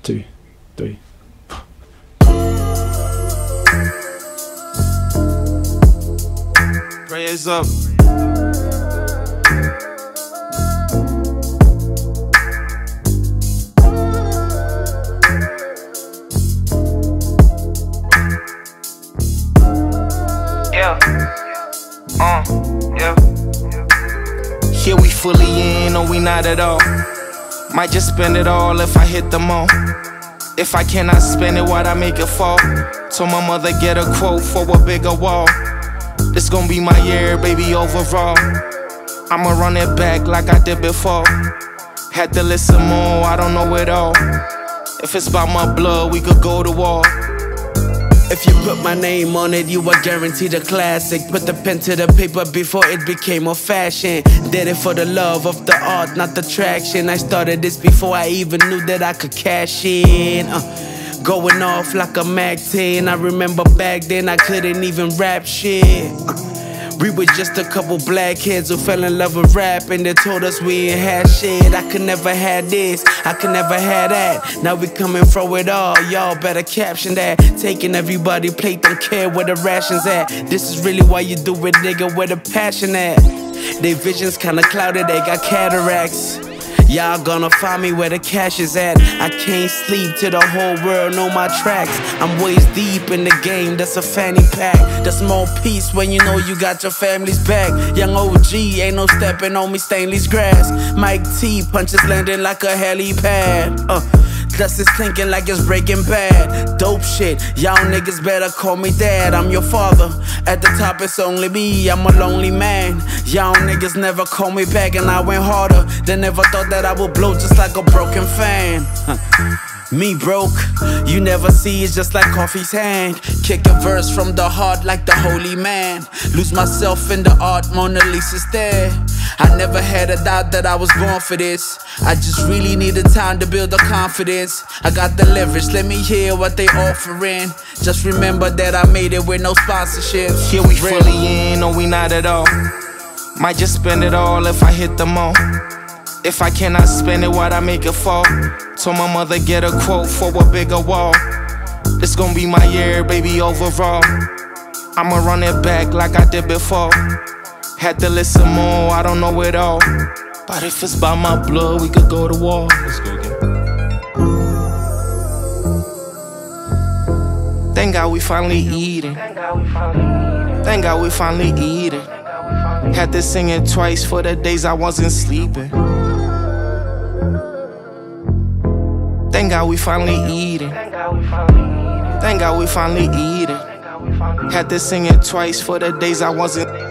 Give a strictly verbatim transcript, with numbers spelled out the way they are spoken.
two, three. Prayers up. Yeah. Uh, yeah. Here we fully in, or we not at all. Might just spend it all if I hit the mall. If I cannot spend it, why'd I make it fall? Told my mother get a quote for a bigger wall. This gon' be my year, baby, overall. I'ma run it back like I did before. Had to listen more, I don't know it all. If it's about my blood, we could go to war. If you put my name on it, you are guaranteed a classic. Put the pen to the paper before it became a fashion. Did it for the love of the art, not the traction. I started this before I even knew that I could cash in. uh, Going off like a Mac ten. I remember back then I couldn't even rap shit. uh, We were just a couple black kids who fell in love with rap, and they told us we ain't had shit. I could never had this, I could never had that. Now we coming from it all, y'all better caption that. Taking everybody plate, don't care where the rations at. This is really why you do it, nigga, where the passion at. They visions kinda clouded, they got cataracts. Y'all gonna find me where the cash is at. I can't sleep till the whole world know my tracks. I'm waist deep in the game, that's a fanny pack. That's more peace when you know you got your family's back. Young O G, ain't no stepping on me stainless grass. Mike T, punches landing like a helipad. uh, Dust is thinking like it's Breaking Bad. Dope shit, y'all niggas better call me dad. I'm your father, at the top it's only me, I'm a lonely man. Y'all niggas never call me back, and I went harder. They never thought that I would blow just like a broken fan. Me broke, you never see, it's just like Coffee's hand. Kick a verse from the heart like the holy man. Lose myself in the art, Mona Lisa's there. I never had a doubt that I was born for this. I just really needed time to build the confidence. I got the leverage, let me hear what they offering. Just remember that I made it with no sponsorships. Here we fully in, or we not at all. Might just spend it all if I hit the mall. If I cannot spend it, why'd I make it fall? Told my mother get a quote for a bigger wall. This gon' be my year, baby, overall. I'ma run it back like I did before. Had to listen more, I don't know it all. But if it's by my blood, we could go to war. Let's go again. Thank God we finally eating. Thank God we finally eating. Had to sing it twice for the days I wasn't sleeping. Thank God we finally eating. Thank God we finally eating. Had to sing it twice for the days I wasn't.